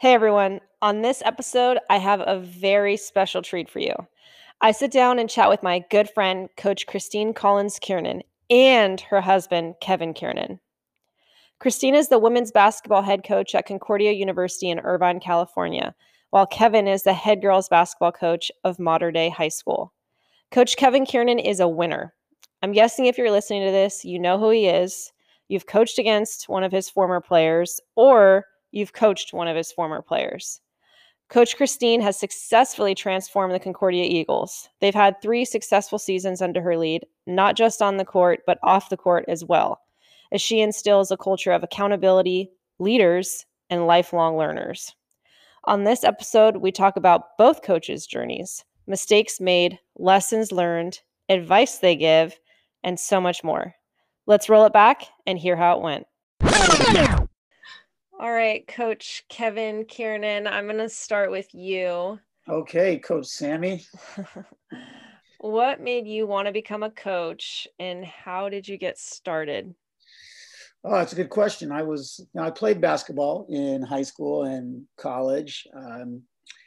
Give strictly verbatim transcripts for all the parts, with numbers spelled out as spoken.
Hey everyone, on this episode, I have a very special treat for you. I sit down and chat with my good friend, Coach Christine Collins Kiernan, and her husband, Kevin Kiernan. Christine is the women's basketball head coach at Concordia University in Irvine, California, while Kevin is the head girls basketball coach of Mater Dei High School. Coach Kevin Kiernan is a winner. I'm guessing if you're listening to this, you know who he is. You've coached against one of his former players, or you've coached one of his former players. Coach Christine has successfully transformed the Concordia Eagles. They've had three successful seasons under her lead, not just on the court, but off the court as well, as she instills a culture of accountability, leaders, and lifelong learners. On this episode, we talk about both coaches' journeys, mistakes made, lessons learned, advice they give, and so much more. Let's roll it back and hear how it went. All right, Coach Kevin Kiernan, I'm going to start with you. Okay, Coach Sammy. What made you want to become a coach, and how did you get started? Oh, that's a good question. I was, you know, I played basketball in high school and college. Um,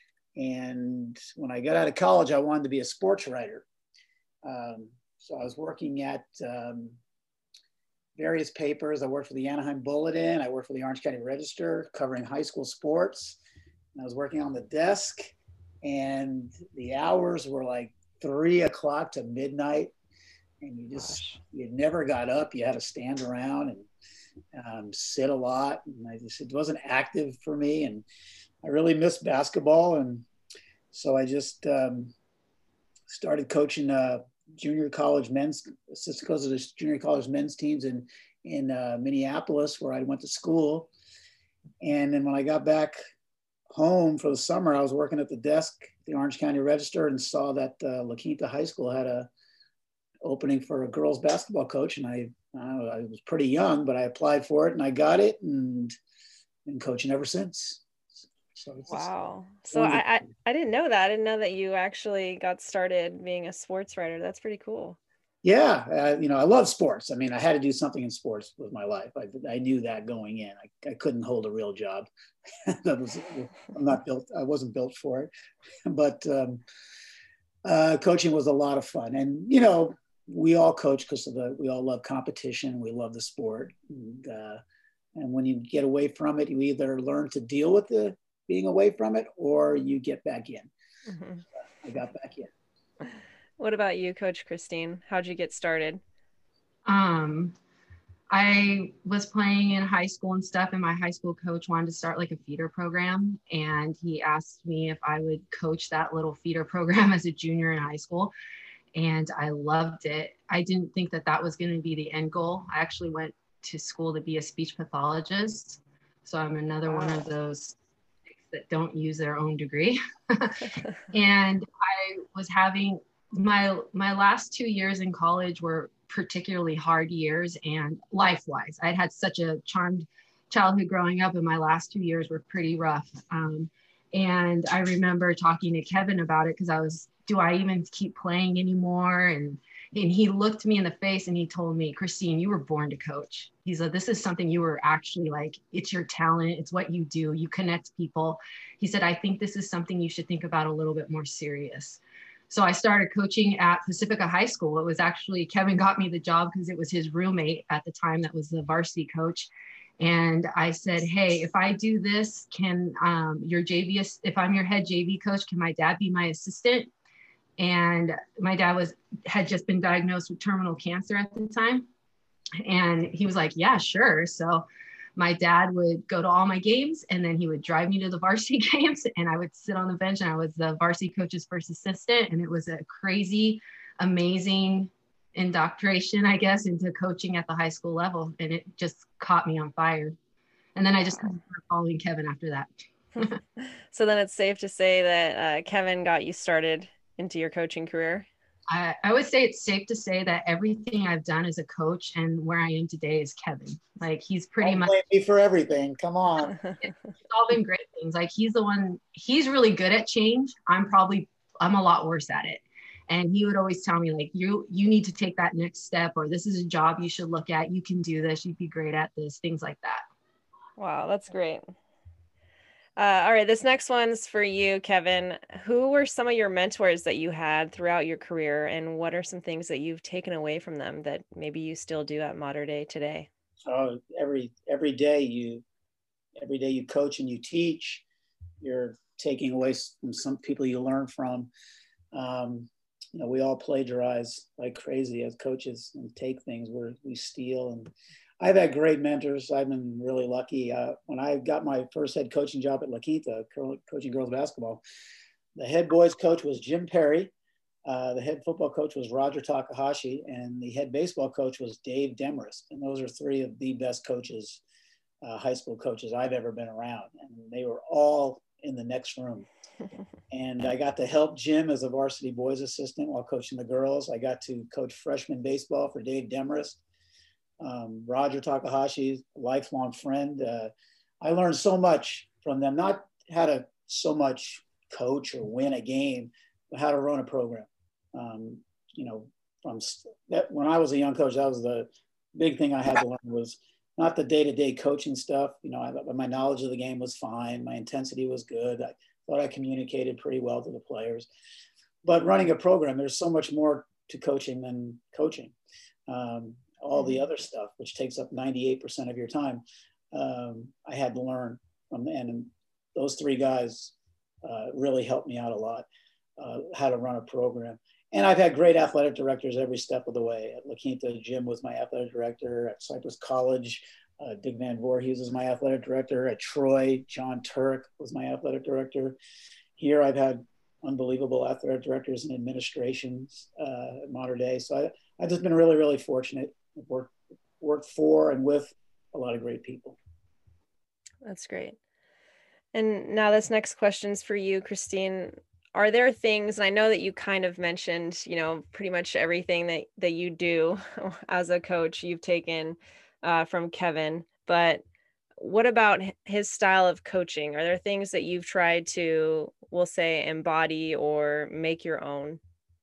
and when I got out of college, I wanted to be a sports writer. Um, so I was working at um, various papers. I worked for the Anaheim Bulletin. I worked for the Orange County Register, covering high school sports. And I was working on the desk, and the hours were like three o'clock to midnight. And you just, Gosh. you never got up. You had to stand around and um, sit a lot. And I just, it wasn't active for me. And I really missed basketball. And so I just um, started coaching uh, junior college men's, assistant coach of the junior college men's teams in, in uh, Minneapolis, where I went to school. And then when I got back home for the summer, I was working at the desk, the Orange County Register, and saw that uh, La Quinta High School had a opening for a girls basketball coach. And I, uh, I was pretty young, but I applied for it and I got it, and been coaching ever since. So wow. So I, I, I didn't know that. I didn't know that you actually got started being a sports writer. That's pretty cool. Yeah. Uh, you know, I love sports. I mean, I had to do something in sports with my life. I, I knew that going in. I, I couldn't hold a real job. that was, I'm not built. I wasn't built for it, but um, uh, coaching was a lot of fun. And, you know, we all coach because of the, we all love competition. We love the sport. And, uh, and when you get away from it, you either learn to deal with the being away from it, or you get back in. Mm-hmm. I got back in. What about you, Coach Christine? How'd you get started? Um, I was playing in high school and stuff, and my high school coach wanted to start like a feeder program. And he asked me if I would coach that little feeder program as a junior in high school. And I loved it. I didn't think that that was going to be the end goal. I actually went to school to be a speech pathologist. So I'm another wow. one of those that don't use their own degree. And I was having my, my last two years in college were particularly hard years, and life-wise, I'd had such a charmed childhood growing up, and my last two years were pretty rough. Um, and I remember talking to Kevin about it, because I was, do I even keep playing anymore? And And he looked me in the face and he told me, Christine, you were born to coach. He said, this is something you were actually like, it's your talent. It's what you do. You connect people. He said, I think this is something you should think about a little bit more serious. So I started coaching at Pacifica High School. It was actually, Kevin got me the job because it was his roommate at the time that was the varsity coach. And I said, hey, if I do this, can um, your J V, if I'm your head J V coach, can my dad be my assistant? And my dad was had just been diagnosed with terminal cancer at the time. And he was like, yeah, sure. So my dad would go to all my games, and then he would drive me to the varsity games, and I would sit on the bench, and I was the varsity coach's first assistant. And it was a crazy, amazing indoctrination, I guess, into coaching at the high school level. And it just caught me on fire. And then I just started following Kevin after that. So then it's safe to say that uh, Kevin got you started into your coaching career? I, I would say it's safe to say that everything I've done as a coach and where I am today is Kevin. Like, he's pretty Don't much blame me for everything. Come on. It's all been great things. Like, he's the one, he's really good at change. I'm probably, I'm a lot worse at it. And he would always tell me, like, you, you need to take that next step, or this is a job you should look at. You can do this. You'd be great at this, things like that. Wow. That's great. Uh, all right, this next one's for you, Kevin. Who were some of your mentors that you had throughout your career, and what are some things that you've taken away from them that maybe you still do at Mater Dei today? Oh, every every day you every day you coach and you teach, you're taking away from some people you learn from. Um, you know, we all plagiarize like crazy as coaches and take things where we steal. And I've had great mentors. I've been really lucky. Uh, when I got my first head coaching job at La Quinta, co- coaching girls basketball, the head boys coach was Jim Perry. Uh, the head football coach was Roger Takahashi, and the head baseball coach was Dave Demarest. And those are three of the best coaches, uh, high school coaches I've ever been around. And they were all in the next room. And I got to help Jim as a varsity boys assistant while coaching the girls. I got to coach freshman baseball for Dave Demarest. Um, Roger Takahashi, a lifelong friend. Uh, I learned so much from them, not how to so much coach or win a game, but how to run a program. Um, you know, from that, when I was a young coach, that was the big thing I had to learn, was not the day-to-day coaching stuff. You know, I, my knowledge of the game was fine. My intensity was good. I thought I communicated pretty well to the players. But running a program, there's so much more to coaching than coaching. Um, all the other stuff, which takes up ninety-eight percent of your time, um, I had to learn from them. And those three guys uh, really helped me out a lot, uh, how to run a program. And I've had great athletic directors every step of the way. At La Quinta, Jim was my athletic director. At Cypress College, uh, Dick Van Voorhees was my athletic director. At Troy, John Turk was my athletic director. Here, I've had unbelievable athletic directors and administrations uh, at Mater Dei. So I, I've just been really, really fortunate. I've worked, worked for and with a lot of great people. That's great. And now this next question is for you, Christine. Are there things, and I know that you kind of mentioned, you know, pretty much everything that, that you do as a coach you've taken uh, from Kevin, but what about his style of coaching? Are there things that you've tried to, we'll say, embody or make your own?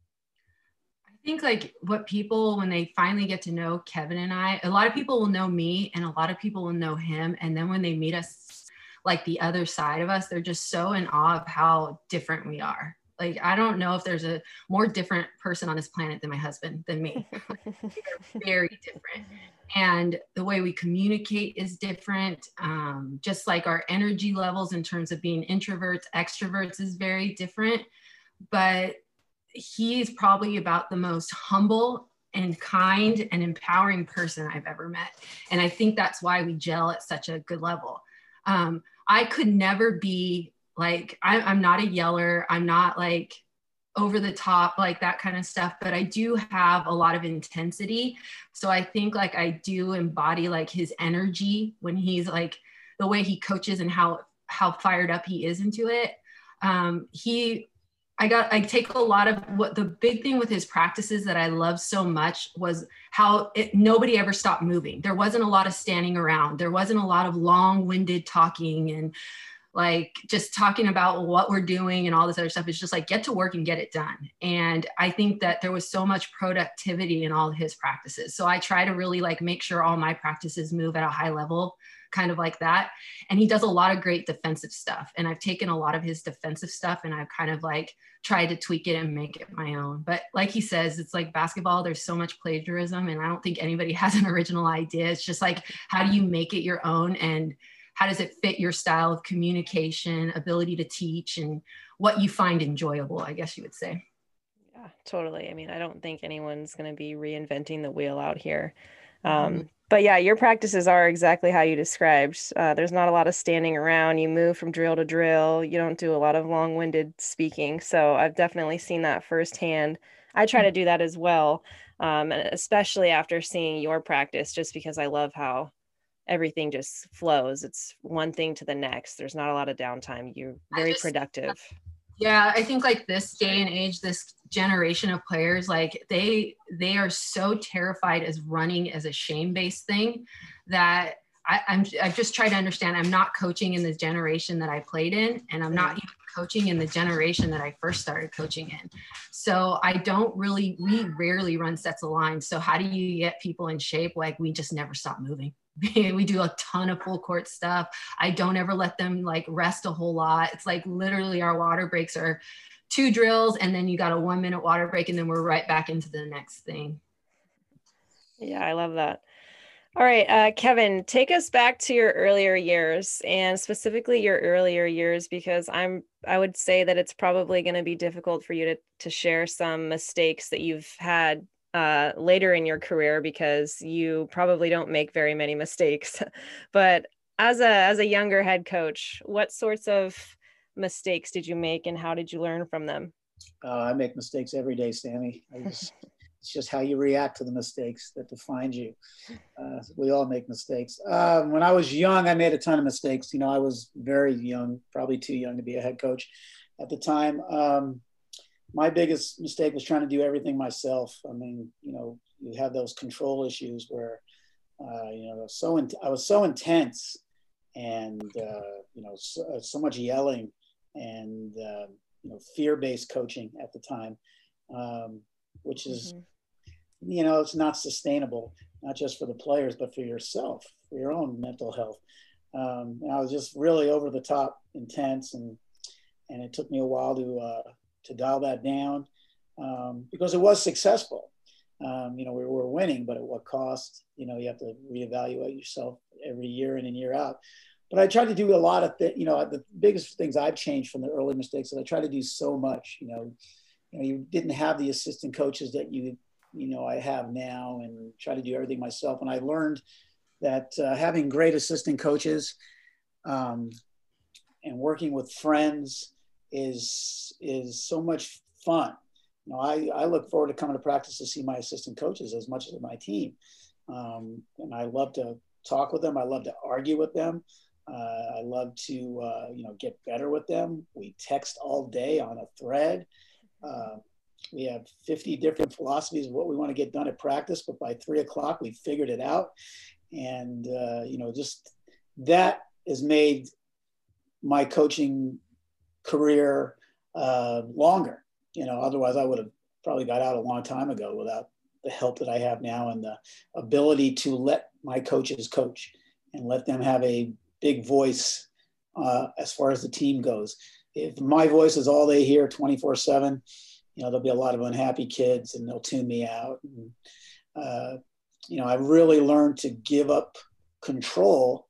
I think like what people, when they finally get to know Kevin and I, a lot of people will know me and a lot of people will know him. And then when they meet us, like the other side of us, they're just so in awe of how different we are. Like, I don't know if there's a more different person on this planet than my husband, than me. They're very different. And the way we communicate is different. Um, just like our energy levels in terms of being introverts, extroverts is very different. But he's probably about the most humble and kind and empowering person I've ever met. And I think that's why we gel at such a good level. Um, I could never be like, I, I'm not a yeller. I'm not like over the top, like that kind of stuff, but I do have a lot of intensity. So I think like I do embody like his energy when he's like the way he coaches and how, how fired up he is into it. Um, he, I got, I take a lot of what the big thing with his practices that I love so much was how it, nobody ever stopped moving. There wasn't a lot of standing around. There wasn't a lot of long-winded talking and like just talking about what we're doing and all this other stuff. It's just like, get to work and get it done. And I think that there was so much productivity in all of his practices. So I try to really like make sure all my practices move at a high level, kind of like that. And he does a lot of great defensive stuff. And I've taken a lot of his defensive stuff and I've kind of like tried to tweak it and make it my own. But like he says, it's like basketball, there's so much plagiarism and I don't think anybody has an original idea. It's just like, how do you make it your own? And how does it fit your style of communication, ability to teach, and what you find enjoyable, I guess you would say. Yeah, totally. I mean, I don't think anyone's going to be reinventing the wheel out here. Mm-hmm. Um, but yeah, your practices are exactly how you described. Uh, there's not a lot of standing around. You move from drill to drill. You don't do a lot of long-winded speaking. So I've definitely seen that firsthand. I try to do that as well, um, especially after seeing your practice, just because I love how everything just flows. It's one thing to the next. There's not a lot of downtime. You're very just, productive. Yeah, I think like this day and age, this generation of players, like they they are so terrified as running as a shame-based thing that I, I'm I've just tried to understand. I'm not coaching in the generation that I played in, and I'm not even coaching in the generation that I first started coaching in. So I don't really, we rarely run sets of lines. So how do you get people in shape? Like we just never stop moving. we do a ton of full court stuff. I don't ever let them like rest a whole lot. It's like literally our water breaks are two drills and then you got a one minute water break and then we're right back into the next thing. Yeah, I love that. All right, uh, Kevin, take us back to your earlier years, and specifically your earlier years, because I'm I would say that it's probably going to be difficult for you to to share some mistakes that you've had uh, later in your career, because you probably don't make very many mistakes. But as a as a younger head coach, what sorts of mistakes did you make, and how did you learn from them? Uh, I make mistakes every day, Sammy. I just, it's just how you react to the mistakes that defines you. Uh, we all make mistakes. Um, when I was young, I made a ton of mistakes. You know, I was very young, probably too young to be a head coach at the time. Um, my biggest mistake was trying to do everything myself. I mean, you know, you have those control issues where, uh, you know, so in, I was so intense and, uh, you know, so, so much yelling and, uh, you know, fear-based coaching at the time, um, which is, mm-hmm. you know, it's not sustainable, not just for the players, but for yourself, for your own mental health. Um, and I was just really over the top intense, and and it took me a while to uh, to dial that down um, because it was successful. Um, you know, we were winning, but at what cost? You know, you have to reevaluate yourself every year in and year out. But I tried to do a lot of things. You know, the biggest things I've changed from the early mistakes is I tried to do so much. You know, you know, you didn't have the assistant coaches that you you know I have now, and try to do everything myself. And I learned that uh, having great assistant coaches um, and working with friends is is so much fun. You know, I, I look forward to coming to practice to see my assistant coaches as much as my team. Um, and I love to talk with them. I love to argue with them. Uh, I love to, uh, you know, get better with them. We text all day on a thread. Uh, we have fifty different philosophies of what we want to get done at practice, but by three o'clock, we figured it out. And, uh, you know, just that has made my coaching career uh, longer. You know, otherwise I would have probably got out a long time ago without the help that I have now and the ability to let my coaches coach and let them have a big voice uh, as far as the team goes. If my voice is all they hear twenty-four seven, you know, there'll be a lot of unhappy kids and they'll tune me out. And, uh, you know, I really learned to give up control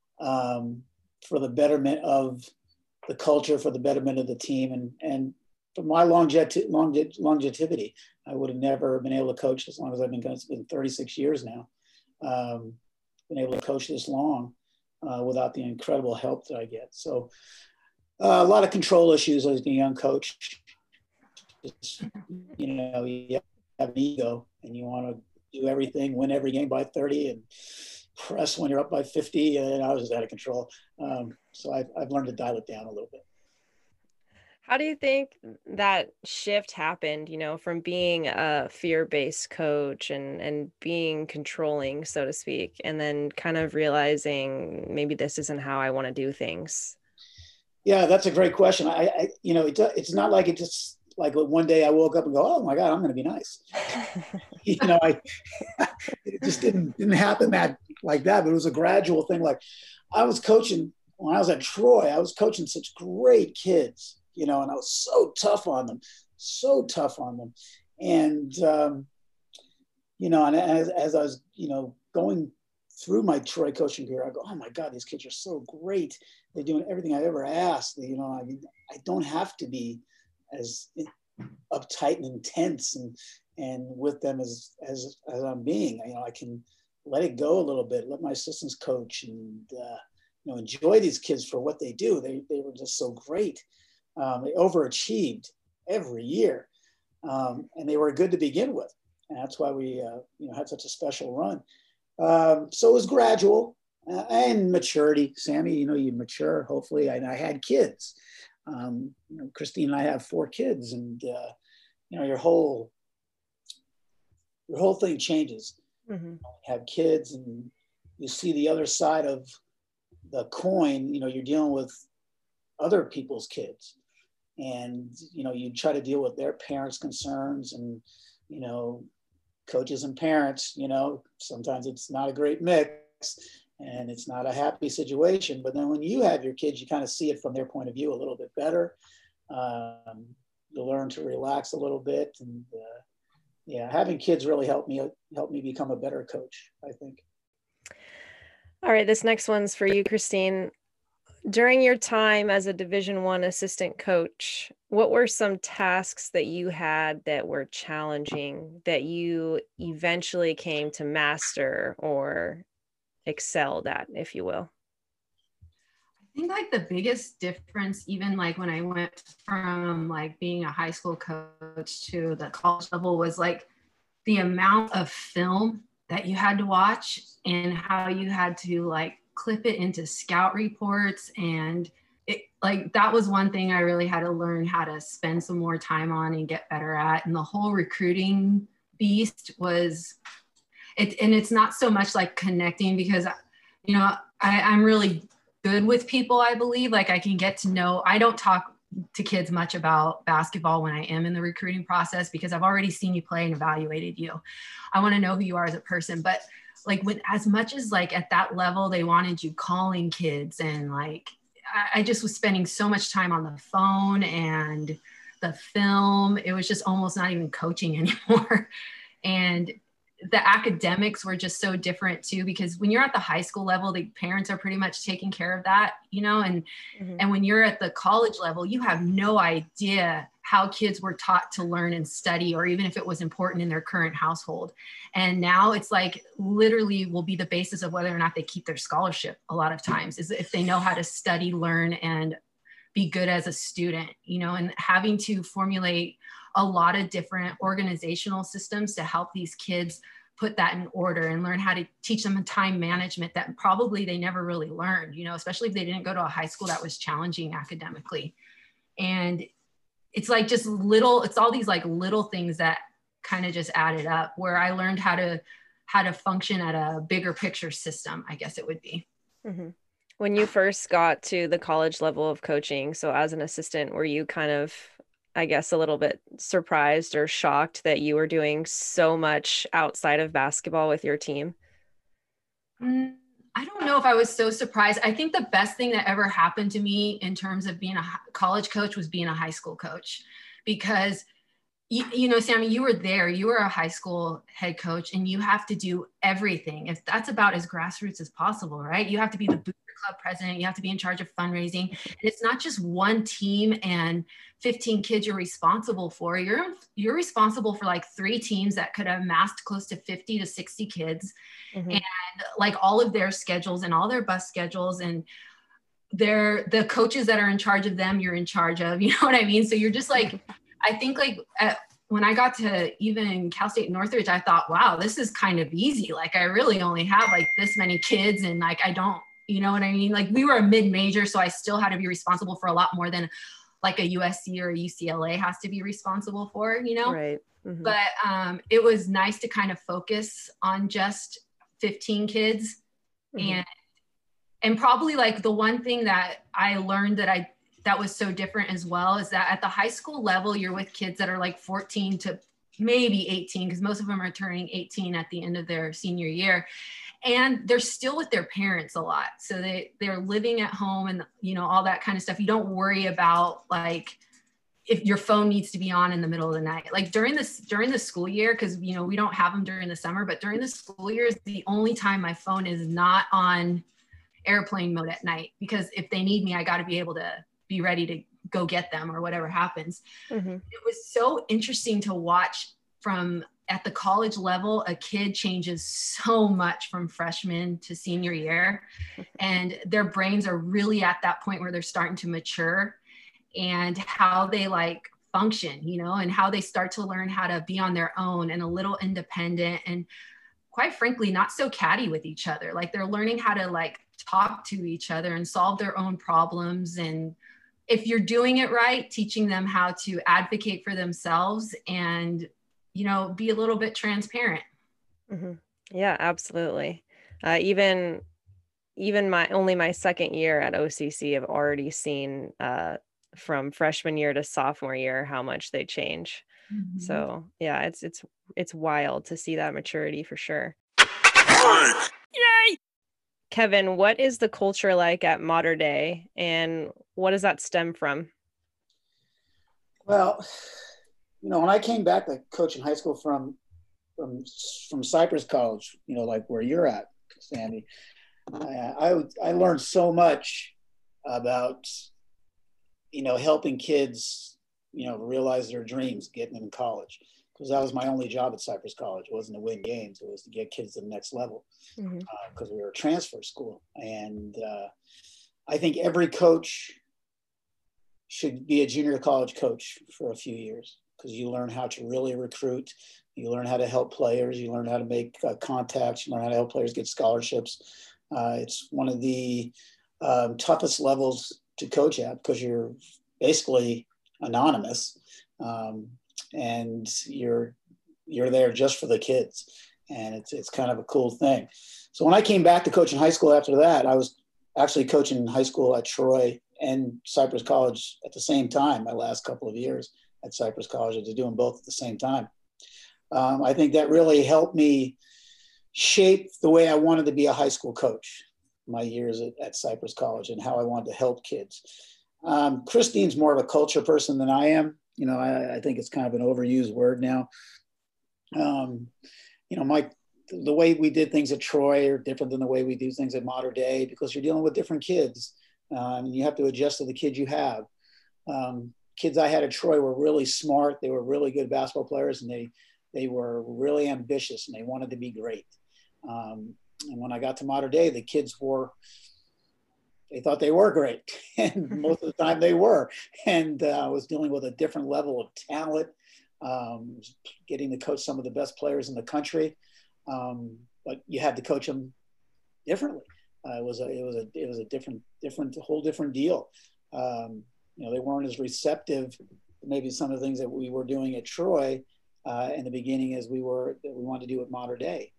um, for the betterment of the culture, for the betterment of the team, and and for my longevity, longevity. I would have never been able to coach as long as I've been going. It's been thirty-six years now. Um, been able to coach this long uh, without the incredible help that I get. So uh, a lot of control issues as a young coach. It's, you know, you have an ego and you want to do everything, win every game by thirty, and press when you're up by fifty. And I was just out of control. Um, so I've, I've learned to dial it down a little bit. How do you think that shift happened, you know, from being a fear-based coach and and being controlling, so to speak, and then kind of realizing maybe this isn't how I want to do things? Yeah, that's a great question. I, I you know, it, it's not like it just like one day I woke up and go, oh my God, I'm going to be nice. you know, I it just didn't didn't happen that like that, but it was a gradual thing. Like I was coaching when I was at Troy, I was coaching such great kids. You know, and I was so tough on them, so tough on them. And, um, you know, and as, as I was, you know, going through my Troy coaching career, I go, oh my God, these kids are so great. They're doing everything I ever asked. You know, I, I don't have to be as uptight and intense and, and with them as, as, as I'm being. You know, I can let it go a little bit, let my assistants coach and, uh, you know, enjoy these kids for what they do. They, they were just so great. Um, they overachieved every year, um, and they were good to begin with. And that's why we, uh, you know, had such a special run. Um, so it was gradual uh, and maturity. Sammy, you know, you mature, hopefully. And I had kids. Um, you know, Christine and I have four kids, and uh, you know, your whole your whole thing changes. Mm-hmm. You have kids, and you see the other side of the coin. You know, you're dealing with other people's kids. And, you know, you try to deal with their parents' concerns and, you know, coaches and parents, you know, sometimes it's not a great mix. and it's not a happy situation. But then when you have your kids, you kind of see it from their point of view a little bit better. Um, you learn to relax a little bit, and uh, yeah, having kids really helped me helped me become a better coach, I think. All right, this next one's for you, Christine. During your time as a Division One assistant coach, what were some tasks that you had that were challenging that you eventually came to master or excelled at, if you will? I think like the biggest difference, even like when I went from like being a high school coach to the college level, was like the amount of film that you had to watch and how you had to like clip it into scout reports. And it like, that was one thing I really had to learn how to spend some more time on and get better at. And the whole recruiting beast was it. And it's not so much like connecting, because, you know, I, I'm really good with people, I believe. Like I can get to know, I don't talk to kids much about basketball when I am in the recruiting process, because I've already seen you play and evaluated you. I want to know who you are as a person. But like with as much as like at that level, they wanted you calling kids, and like, I, I just was spending so much time on the phone and the film. It was just almost not even coaching anymore. And the academics were just so different too, because when you're at the high school level, the parents are pretty much taking care of that, you know, and, mm-hmm. and when you're at the college level, you have no idea how kids were taught to learn and study, or even if it was important in their current household. And now it's like literally will be the basis of whether or not they keep their scholarship a lot of times, is if they know how to study, learn, and be good as a student, you know, and having to formulate a lot of different organizational systems to help these kids put that in order and learn how to teach them time management that probably they never really learned, you know, especially if they didn't go to a high school that was challenging academically. And it's like just little, it's all these like little things that kind of just added up, where I learned how to, how to function at a bigger picture system, I guess it would be. Mm-hmm. When you first got to the college level of coaching, so as an assistant, were you kind of, I guess, a little bit surprised or shocked that you were doing so much outside of basketball with your team? Mm, I don't know if I was so surprised. I think the best thing that ever happened to me in terms of being a college coach was being a high school coach, because you, you know, Sammy, you were there, you were a high school head coach, and you have to do everything. If that's about as grassroots as possible, right? You have to be the booster club president. You have to be in charge of fundraising. And it's not just one team and fifteen kids you're responsible for. You're, you're responsible for like three teams that could have amassed close to fifty to sixty kids, mm-hmm. and like all of their schedules and all their bus schedules, and they're the coaches that are in charge of them, you're in charge of, you know what I mean? So you're just like, I think like at, when I got to even Cal State Northridge, I thought, wow, this is kind of easy. Like I really only have like this many kids, and like, I don't, you know what I mean? Like we were a mid-major, so I still had to be responsible for a lot more than like a U S C or a U C L A has to be responsible for, you know? Right. Mm-hmm. But um, it was nice to kind of focus on just fifteen kids. Mm-hmm. and and probably like the one thing that I learned that I that was so different as well is that at the high school level, you're with kids that are like fourteen to maybe eighteen, because most of them are turning eighteen at the end of their senior year. And they're still with their parents a lot. So they, they're living at home and, you know, all that kind of stuff. You don't worry about like, if your phone needs to be on in the middle of the night, like during this, during the school year, cause you know, we don't have them during the summer, but during the school year is the only time my phone is not on airplane mode at night, because if they need me, I got to be able to be ready to go get them or whatever happens. Mm-hmm. It was so interesting to watch from at the college level, a kid changes so much from freshman to senior year, and their brains are really at that point where they're starting to mature, and how they like function, you know, and how they start to learn how to be on their own and a little independent, and quite frankly, not so catty with each other. Like they're learning how to like talk to each other and solve their own problems. And if you're doing it right, teaching them how to advocate for themselves and, you know, be a little bit transparent. Mm-hmm. Yeah, absolutely. Uh, even, even my, only my second year at O C C, I've already seen uh, from freshman year to sophomore year, how much they change. Mm-hmm. So yeah, it's, it's, it's wild to see that maturity for sure. Yay! Kevin, what is the culture like at Mater Dei, and what does that stem from? Well, you know, when I came back to coach in high school from from from Cypress College, you know, like where you're at, Sandy, I I, I learned so much about, you know, helping kids, you know, realize their dreams, getting them in college. Because that was my only job at Cypress College. It wasn't to win games. It was to get kids to the next level, because mm-hmm. uh, we were a transfer school. And uh, I think every coach should be a junior college coach for a few years, because you learn how to really recruit. You learn how to help players. You learn how to make uh, contacts. You learn how to help players get scholarships. Uh, it's one of the um, toughest levels to coach at, because you're basically anonymous. Um, and you're you're there just for the kids, and it's it's kind of a cool thing. So when I came back to coaching high school after that, I was actually coaching high school at Troy and Cypress College at the same time. My last couple of years at Cypress College, I was doing both at the same time. Um, I think that really helped me shape the way I wanted to be a high school coach, my years at, at Cypress College, and how I wanted to help kids. Um, Christine's more of a culture person than I am. You know, I, I think it's kind of an overused word now. Um, you know, my the way we did things at Troy are different than the way we do things at Mater Dei, because you're dealing with different kids, uh, and you have to adjust to the kids you have. Um, kids I had at Troy were really smart. They were really good basketball players, and they they were really ambitious, and they wanted to be great. Um, and when I got to Mater Dei, the kids were they thought they were great. And most of the time they were. And uh, I was dealing with a different level of talent, um, getting to coach some of the best players in the country. Um, but you had to coach them differently. Uh, it was a, it was a, it was a different, different, a whole different deal. Um, you know, they weren't as receptive to maybe some of the things that we were doing at Troy uh, in the beginning as we were, that we wanted to do at Mater Dei.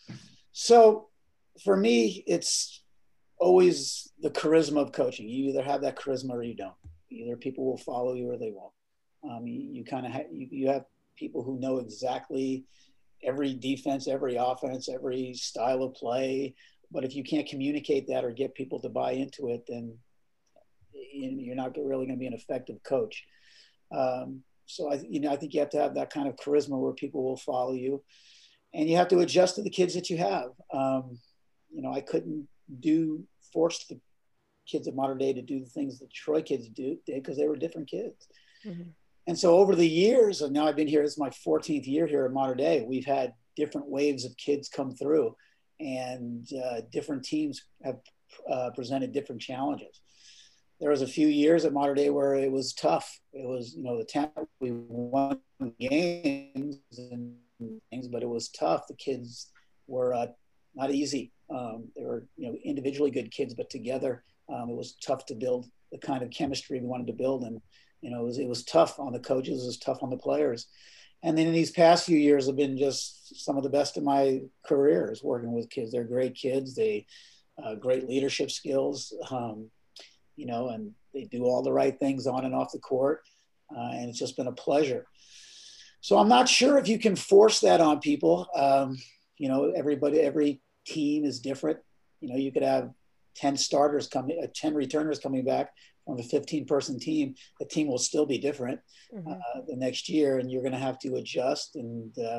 So for me, it's always the charisma of coaching. You either have that charisma or you don't. Either people will follow you or they won't. Um, you you kind of ha- you, you have people who know exactly every defense, every offense, every style of play. But if you can't communicate that or get people to buy into it, then you're not really going to be an effective coach. Um, so I, you know, I think you have to have that kind of charisma where people will follow you, and you have to adjust to the kids that you have. Um, you know, I couldn't do force the kids at Mater Dei to do the things that Troy kids do did, because they were different kids. Mm-hmm. And so over the years, and now I've been here, this is my fourteenth year here at Mater Dei, we've had different waves of kids come through, and uh, different teams have uh, presented different challenges. There was a few years at Mater Dei where it was tough. It was, you know, the time we won games and things, but it was tough. The kids were uh, not easy. Um, they were, you know, individually good kids, but together um, it was tough to build the kind of chemistry we wanted to build. And, you know, it was, it was tough on the coaches, it was tough on the players. And then in these past few years have been just some of the best of my career is working with kids. They're great kids. They uh, great leadership skills, um, you know, and they do all the right things on and off the court. Uh, and it's just been a pleasure. So I'm not sure if you can force that on people. Um, you know, everybody, every team is different. You know, you could have ten starters coming, uh, ten returners coming back from a fifteen person team. The team will still be different mm-hmm. uh, the next year, and you're going to have to adjust. And, uh,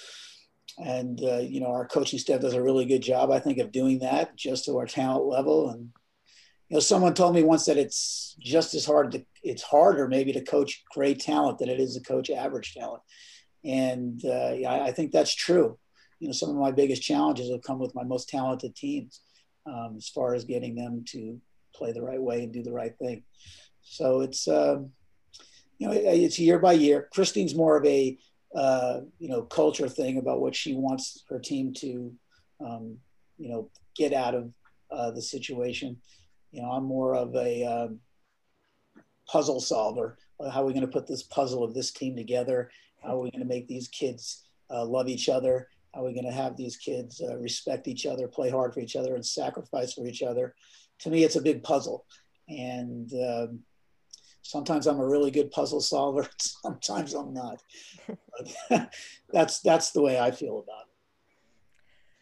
and uh, you know, our coaching staff does a really good job, I think, of doing that just to our talent level. And, you know, someone told me once that it's just as hard to, it's harder maybe to coach great talent than it is to coach average talent. And uh, yeah, I think that's true. You know, some of my biggest challenges have come with my most talented teams um, as far as getting them to play the right way and do the right thing. So it's, um, you know, it, it's year by year. Christine's more of a, uh, you know, culture thing about what she wants her team to, um, you know, get out of uh, the situation. You know, I'm more of a um, puzzle solver. How are we going to put this puzzle of this team together? How are we going to make these kids uh, love each other? How are we going to have these kids uh, respect each other, play hard for each other, and sacrifice for each other? To me, it's a big puzzle. And um, sometimes I'm a really good puzzle solver. Sometimes I'm not. But that's, that's the way I feel about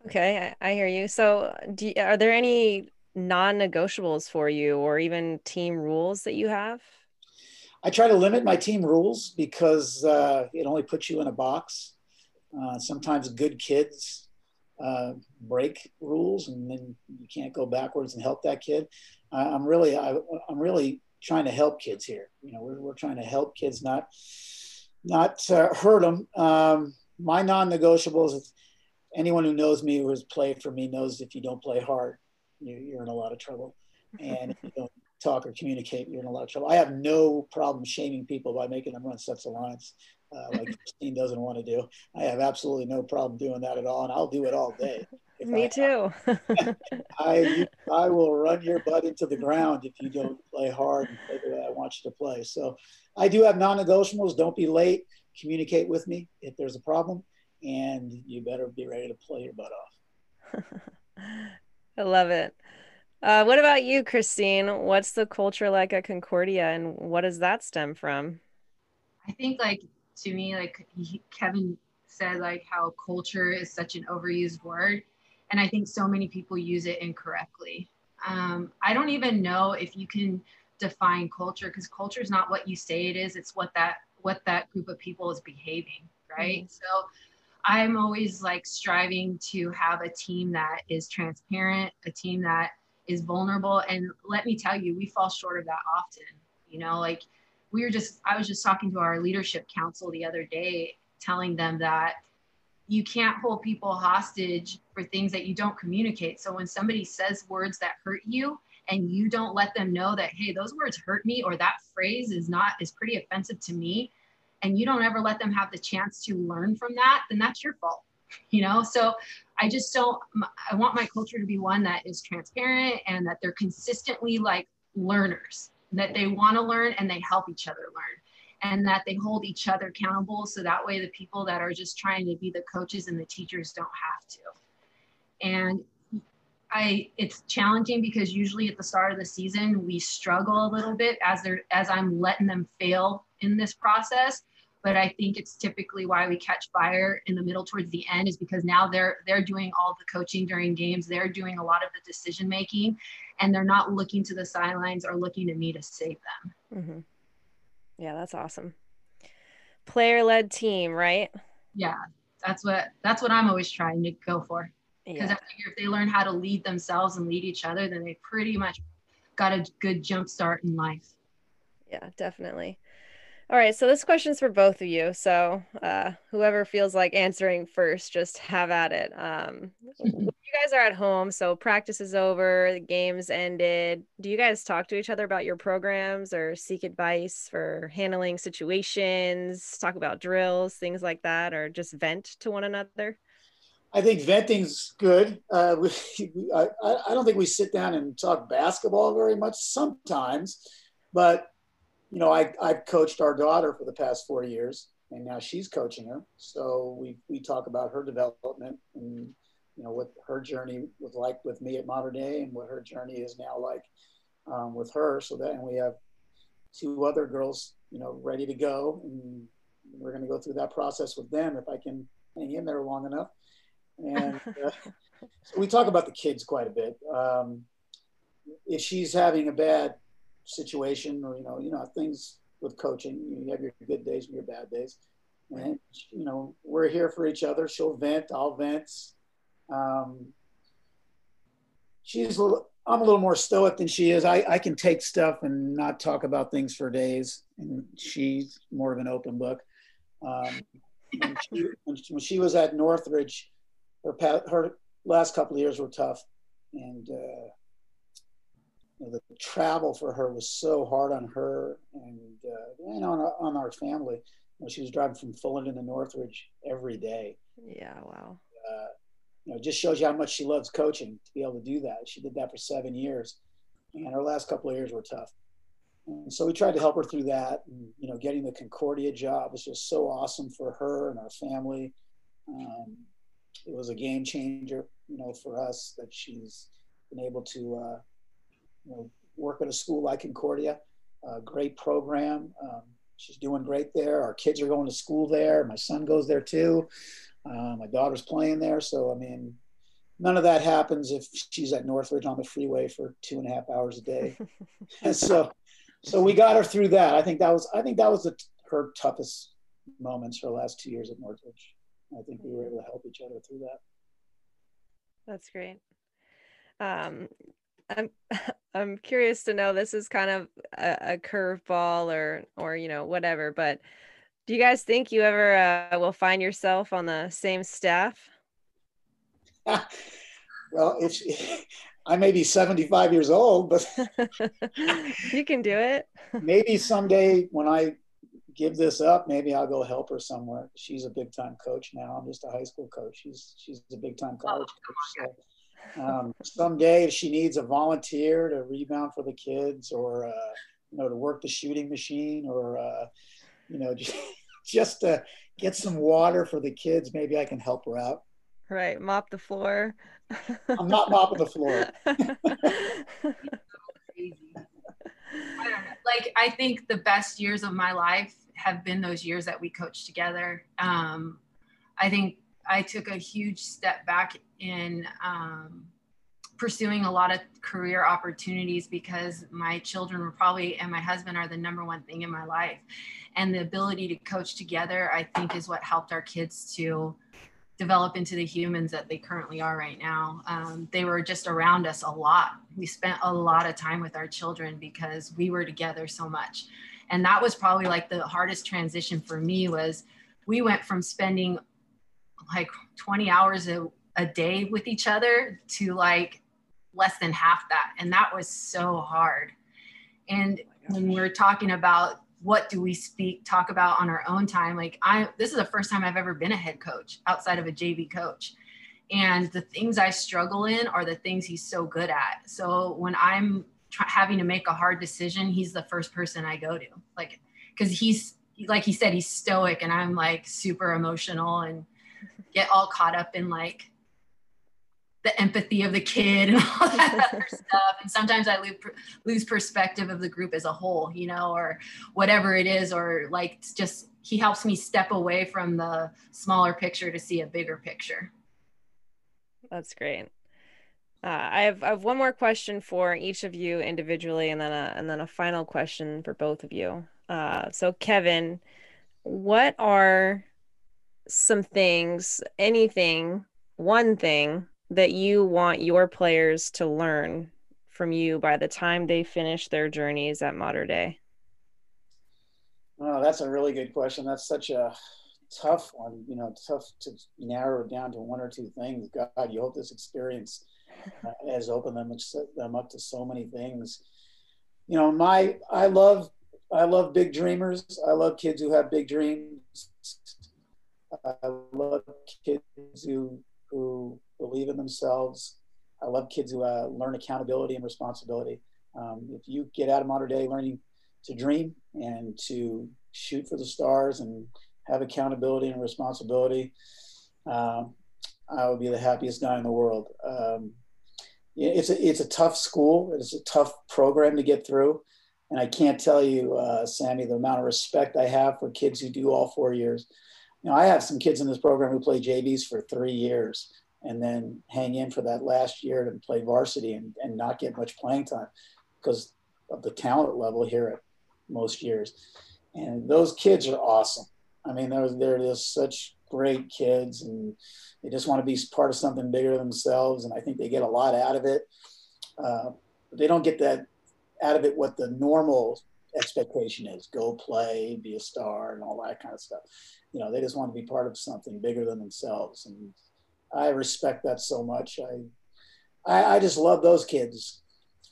Okay, I, I hear you. So, do you, are there any non-negotiables for you or even team rules that you have? I try to limit my team rules because uh, it only puts you in a box. Uh, sometimes good kids uh, break rules, and then you can't go backwards and help that kid. Uh, I'm really, I, I'm really trying to help kids here. You know, we're, we're trying to help kids, not, not uh, hurt them. Um, my non-negotiables. Anyone who knows me, who has played for me, knows if you don't play hard, you, you're in a lot of trouble, and if you don't talk or communicate, you're in a lot of trouble. I have no problem shaming people by making them run sets of lines, uh, like Christine doesn't want to do. I have absolutely no problem doing that at all, and I'll do it all day. If Me I, too. I, you, I will run your butt into the ground if you don't play hard and play the way I want you to play. So I do have non-negotiables. Don't be late. Communicate with me if there's a problem, and you better be ready to play your butt off. I love it. Uh, what about you, Christine? What's the culture like at Concordia, and what does that stem from? I think like to me, like he, Kevin said, like how culture is such an overused word. And I think so many people use it incorrectly. Um, I don't even know if you can define culture because culture is not what you say it is. It's what that what that group of people is behaving, right? Mm-hmm. So I'm always like striving to have a team that is transparent, a team that is vulnerable. And let me tell you, we fall short of that often. You know, like we were just, I was just talking to our leadership council the other day, telling them that you can't hold people hostage for things that you don't communicate. So when somebody says words that hurt you and you don't let them know that, hey, those words hurt me, or that phrase is not, is pretty offensive to me, and you don't ever let them have the chance to learn from that, then that's your fault, you know? So I just don't, I want my culture to be one that is transparent and that they're consistently like learners, that they want to learn and they help each other learn, and that they hold each other accountable. So that way the people that are just trying to be the coaches and the teachers don't have to. And I, it's challenging because usually at the start of the season, we struggle a little bit as they're, as I'm letting them fail in this process. But I think it's typically why we catch fire in the middle towards the end, is because now they're, they're doing all the coaching during games. They're doing a lot of the decision making, and they're not looking to the sidelines or looking to me to save them. Mm-hmm. Yeah, that's awesome. Player-led team, right? Yeah, that's what, that's what I'm always trying to go for. Because yeah. I figure if they learn how to lead themselves and lead each other, then they pretty much got a good jump start in life. Yeah, definitely. All right, so this question's for both of you. So uh, whoever feels like answering first, just have at it. Um, you guys are at home, so practice is over, the game's ended. Do you guys talk to each other about your programs or seek advice for handling situations, talk about drills, things like that, or just vent to one another? I think venting's good. Uh, we, I, I don't think we sit down and talk basketball very much sometimes, but you know, I, I've coached our daughter for the past four years, and now she's coaching her. So we, we talk about her development and, you know, what her journey was like with me at Modern Day and what her journey is now like um, with her. So that, and we have two other girls, you know, ready to go. And we're going to go through that process with them if I can hang in there long enough. And uh, so we talk about the kids quite a bit. Um, if she's having a bad situation, or you know, you know, things with coaching, you have your good days and your bad days, and you know, we're here for each other. She'll vent, I'll vent. Um, she's a little, I'm a little more stoic than she is. I, I can take stuff and not talk about things for days, and she's more of an open book. Um, when, she, when, she, when she was at Northridge, her her last couple of years were tough, and uh, you know, the travel for her was so hard on her and uh, and on our, on our family. You know, she was driving from Fullerton to Northridge every day. Yeah, wow. Uh, you know, it just shows you how much she loves coaching to be able to do that. She did that for seven years, and her last couple of years were tough. And so we tried to help her through that. And, you know, getting the Concordia job was just so awesome for her and our family. Um, it was a game changer, you know, for us that she's been able to, uh, you know, work at a school like Concordia, a great program. Um, she's doing great there. Our kids are going to school there. My son goes there too. Uh, my daughter's playing there. So, I mean, none of that happens if she's at Northridge on the freeway for two and a half hours a day. And so, so we got her through that. I think that was, I think that was the, her toughest moments for the last two years at Northridge. I think we were able to help each other through that. That's great. Um, I'm I'm curious to know, this is kind of a, a curveball or or you know whatever, but do you guys think you ever uh, will find yourself on the same staff? Well, if I may be seventy-five years old, but you can do it. Maybe someday when I give this up, maybe I'll go help her somewhere. She's a big time coach now. I'm just a high school coach. She's she's a big time college coach. So, um, someday if she needs a volunteer to rebound for the kids, or uh, you know, to work the shooting machine, or uh, you know, just, just to get some water for the kids, maybe I can help her out. Right, mop the floor. I'm not mopping the floor. I don't know. Like, I think the best years of my life have been those years that we coached together. Um, I think I took a huge step back in um, pursuing a lot of career opportunities because my children were probably, and my husband are the number one thing in my life. And the ability to coach together, I think, is what helped our kids to develop into the humans that they currently are right now. Um, they were just around us a lot. We spent a lot of time with our children because we were together so much. And that was probably like the hardest transition for me, was we went from spending like twenty hours a, a day with each other to like less than half that. And that was so hard. And when we're talking about what do we speak, talk about on our own time, like I, this is the first time I've ever been a head coach outside of a J V coach. And the things I struggle in are the things he's so good at. So when I'm try, having to make a hard decision, he's the first person I go to, like, cause he's, like he said, he's stoic, and I'm like super emotional and get all caught up in like the empathy of the kid and all that other stuff. And sometimes I lose, lose perspective of the group as a whole, you know, or whatever it is, or like just, he helps me step away from the smaller picture to see a bigger picture. That's great. Uh, I have I have one more question for each of you individually, and then a and then a final question for both of you. Uh, so Kevin, what are some things, anything, one thing that you want your players to learn from you by the time they finish their journeys at Mater Dei? Oh, that's a really good question. That's such a tough one, you know, tough to narrow it down to one or two things. God, you hope this experience uh, has opened them, them up to so many things. You know, my, I love, I love big dreamers. I love kids who have big dreams. I love kids who, who believe in themselves. I love kids who uh, learn accountability and responsibility. Um, if you get out of Mater Dei learning to dream and to shoot for the stars and have accountability and responsibility, uh, I would be the happiest guy in the world. Um, it's a, it's a tough school. It's a tough program to get through. And I can't tell you, uh, Sammy, the amount of respect I have for kids who do all four years. You know, I have some kids in this program who play J Vs for three years and then hang in for that last year to play varsity and, and not get much playing time because of the talent level here at most years. And those kids are awesome. I mean, they're, they're just such great kids, and they just want to be part of something bigger than themselves. And I think they get a lot out of it. Uh, but they don't get that out of it what the normal expectation is: go play, be a star, and all that kind of stuff. You know, they just want to be part of something bigger than themselves. And I respect that so much. I, I, I just love those kids.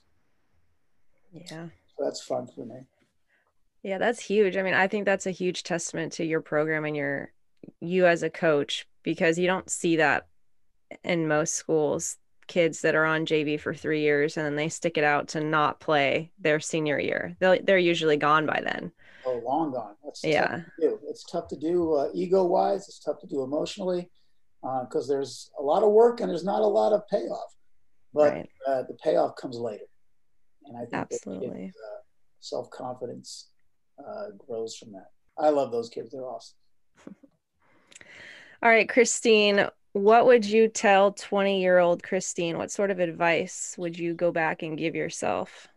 Yeah. So that's fun for me. Yeah, that's huge. I mean, I think that's a huge testament to your program and your, you as a coach, because you don't see that in most schools, kids that are on J V for three years and then they stick it out to not play their senior year. They'll, they're usually gone by then. Oh, long gone. That's yeah. tough to do. It's tough to do uh, ego-wise. It's tough to do emotionally because uh, there's a lot of work and there's not a lot of payoff. But right. uh, the payoff comes later. And I think absolutely kids, uh, self-confidence uh, grows from that. I love those kids. They're awesome. All right, Christine, What would you tell twenty-year-old Christine? What sort of advice would you go back and give yourself?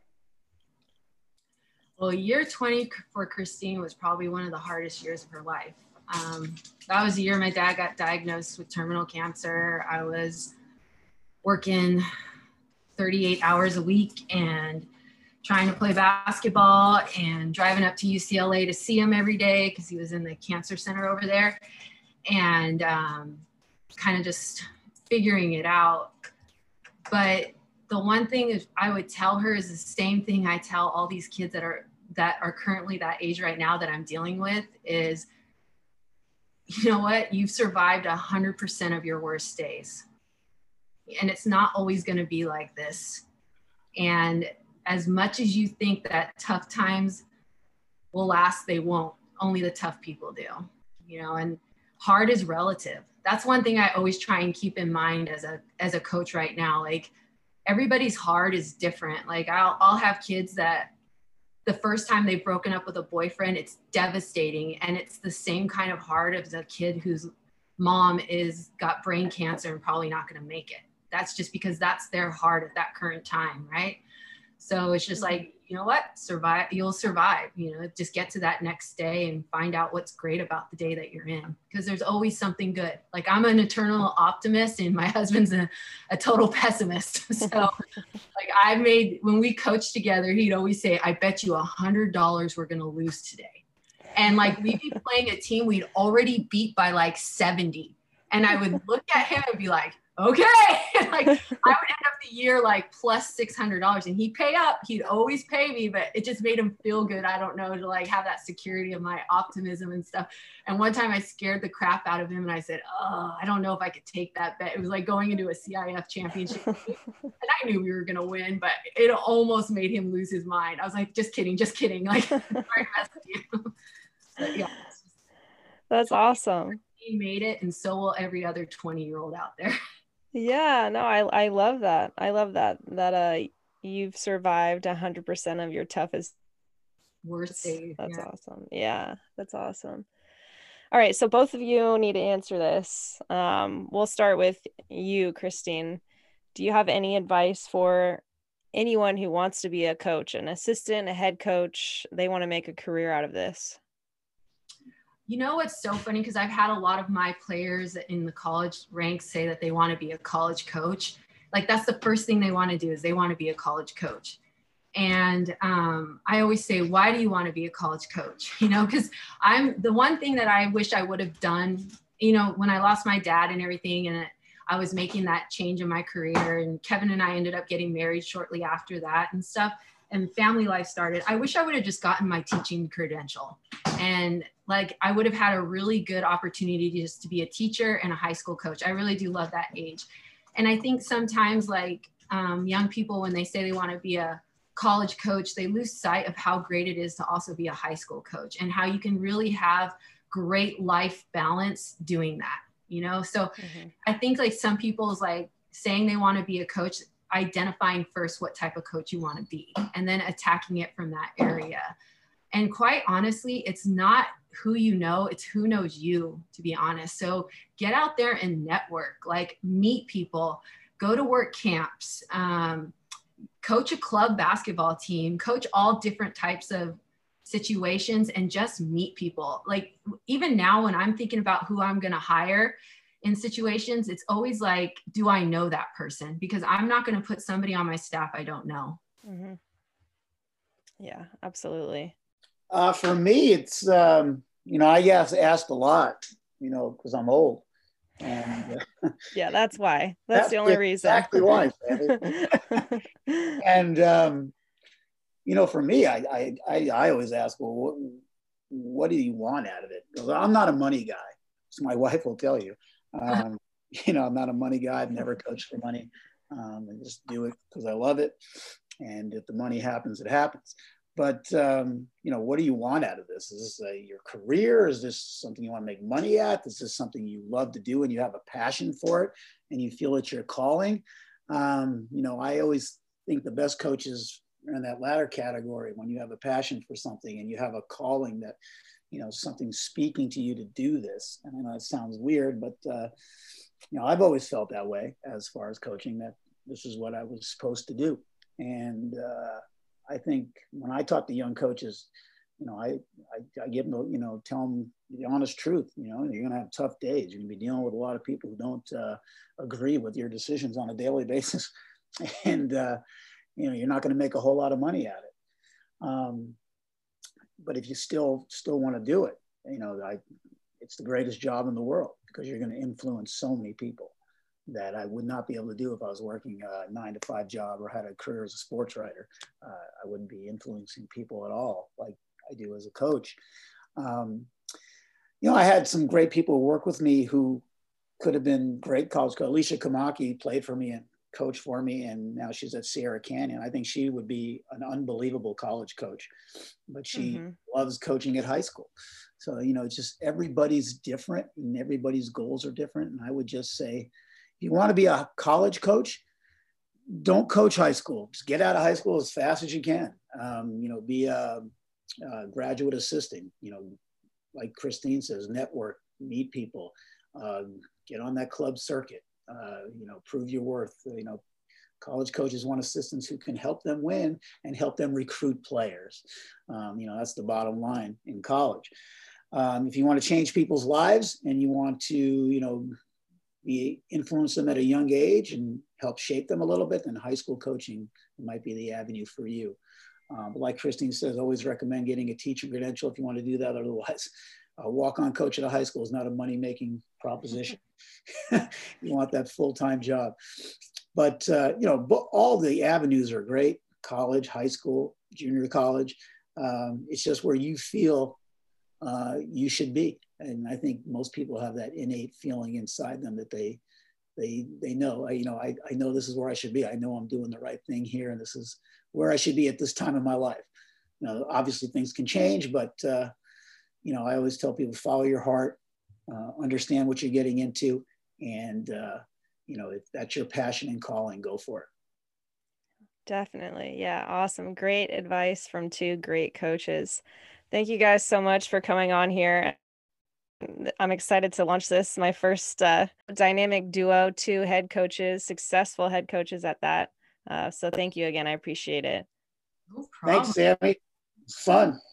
Well, year twenty for Christine was probably one of the hardest years of her life. Um, that was the year my dad got diagnosed with terminal cancer. I was working thirty-eight hours a week and trying to play basketball and driving up to U C L A to see him every day because he was in the cancer center over there, and um, kind of just figuring it out. But the one thing is I would tell her is the same thing I tell all these kids that are that are currently that age right now that I'm dealing with is, you know what, you've survived one hundred percent of your worst days. And it's not always going to be like this. And as much as you think that tough times will last, they won't. Only the tough people do, you know, and hard is relative. That's one thing I always try and keep in mind as a, as a coach right now. Like, everybody's hard is different. Like I'll, I'll have kids that the first time they've broken up with a boyfriend, it's devastating. And it's the same kind of hard as a kid whose mom is got brain cancer and probably not going to make it. That's just because that's their heart at that current time. Right. So it's just like, you know what, survive, you'll survive, you know, just get to that next day and find out what's great about the day that you're in. Because there's always something good. Like, I'm an eternal optimist and my husband's a, a total pessimist. So like I made, when we coached together, he'd always say, I bet you a hundred dollars we're going to lose today. And like, we'd be playing a team we'd already beat by like seventy. And I would look at him and be like, okay. Like, I would end up the year like plus six hundred dollars, and he'd pay up. He'd always pay me, but it just made him feel good. I don't know, to like have that security of my optimism and stuff. And one time I scared the crap out of him and I said, oh, I don't know if I could take that bet. It was like going into a C I F championship. And I knew we were going to win, but it almost made him lose his mind. I was like, just kidding, just kidding. Like, sorry to mess with you. But yeah. That's awesome. He made it, and so will every other twenty year old out there. Yeah, no, I I love that. I love that that uh you've survived one hundred percent of your toughest worst days. That's Yeah. awesome. Yeah, that's awesome. All right, so both of you need to answer this. Um, we'll start with you, Christine. Do you have any advice for anyone who wants to be a coach, an assistant, a head coach? They want to make a career out of this. You know, what's so funny, because I've had a lot of my players in the college ranks say that they want to be a college coach. Like, that's the first thing they want to do, is they want to be a college coach. And um, I always say, why do you want to be a college coach? You know, because I'm the one thing that I wish I would have done, you know, when I lost my dad and everything, and I was making that change in my career, and Kevin and I ended up getting married shortly after that and stuff, and family life started. I wish I would have just gotten my teaching credential. And like, I would have had a really good opportunity just to be a teacher and a high school coach. I really do love that age. And I think sometimes, like, um, young people, when they say they want to be a college coach, they lose sight of how great it is to also be a high school coach, and how you can really have great life balance doing that, you know? So mm-hmm. I think, like, some people's like saying they want to be a coach, identifying first what type of coach you want to be, and then attacking it from that area. And quite honestly, it's not who you know, it's who knows you, to be honest. So get out there and network, like, meet people, go to work camps, um, coach a club basketball team, coach all different types of situations, and just meet people. Like, even now when I'm thinking about who I'm going to hire in situations, it's always like, do I know that person? Because I'm not going to put somebody on my staff I don't know. Mm-hmm. Yeah, absolutely. Uh, for me, it's, um, you know, I get asked a lot, you know, because I'm old. And, uh, yeah, that's why. That's, that's the only reason. Exactly why. And, um, you know, for me, I, I, I, I always ask, well, what, what do you want out of it? Because I'm not a money guy. So my wife will tell you. Um, you know, I'm not a money guy. I've never coached for money. Um, I just do it because I love it. And if the money happens, it happens. But, um, you know, what do you want out of this? Is this uh, your career? Is this something you want to make money at? Is this something you love to do and you have a passion for it and you feel it's your calling? Um, you know, I always think the best coaches you're in that latter category when you have a passion for something and you have a calling that, you know, something's speaking to you to do this. And I know it sounds weird, but, uh, you know, I've always felt that way as far as coaching, that this is what I was supposed to do. And uh, I think when I talk to young coaches, you know, I, I, I give them, you know, tell them the honest truth. You know, you're going to have tough days. You're going to be dealing with a lot of people who don't uh, agree with your decisions on a daily basis. And, uh, you know, you're not going to make a whole lot of money at it. Um, but if you still, still want to do it, you know, I, it's the greatest job in the world, because you're going to influence so many people that I would not be able to do if I was working a nine to five job or had a career as a sports writer. Uh, I wouldn't be influencing people at all like I do as a coach. Um, you know, I had some great people work with me who could have been great college coaches. Alicia Kamaki played for me and coached for me, and now she's at Sierra Canyon. I think she would be an unbelievable college coach, but she mm-hmm. loves coaching at high school. So, you know, it's just everybody's different and everybody's goals are different. And I would just say, if you want to be a college coach, don't coach high school. Just get out of high school as fast as you can. Um, you know, be a, a graduate assistant, you know, like Christine says, network, meet people, uh, get on that club circuit, uh, you know, prove your worth. You know, college coaches want assistants who can help them win and help them recruit players. Um, you know, that's the bottom line in college. Um, if you want to change people's lives and you want to, you know, be, influence them at a young age and help shape them a little bit, then high school coaching might be the avenue for you. Um, but like Christine says, always recommend getting a teacher credential if you want to do that. Otherwise, a walk-on coach at a high school is not a money-making proposition. You want that full-time job. But, uh, you know, all the avenues are great: college, high school, junior college. Um, it's just where you feel uh, you should be. And I think most people have that innate feeling inside them that they, they, they know, I, you know, I, I know this is where I should be. I know I'm doing the right thing here, and this is where I should be at this time in my life. You know, obviously things can change, but, uh, you know, I always tell people, follow your heart, uh, understand what you're getting into. And, uh, you know, if that's your passion and calling, go for it. Definitely. Yeah. Awesome. Great advice from two great coaches. Thank you guys so much for coming on here. I'm excited to launch this, my first uh, dynamic duo, two head coaches, successful head coaches at that. Uh, so thank you again. I appreciate it. No problem. Thanks, Sammy. It's fun.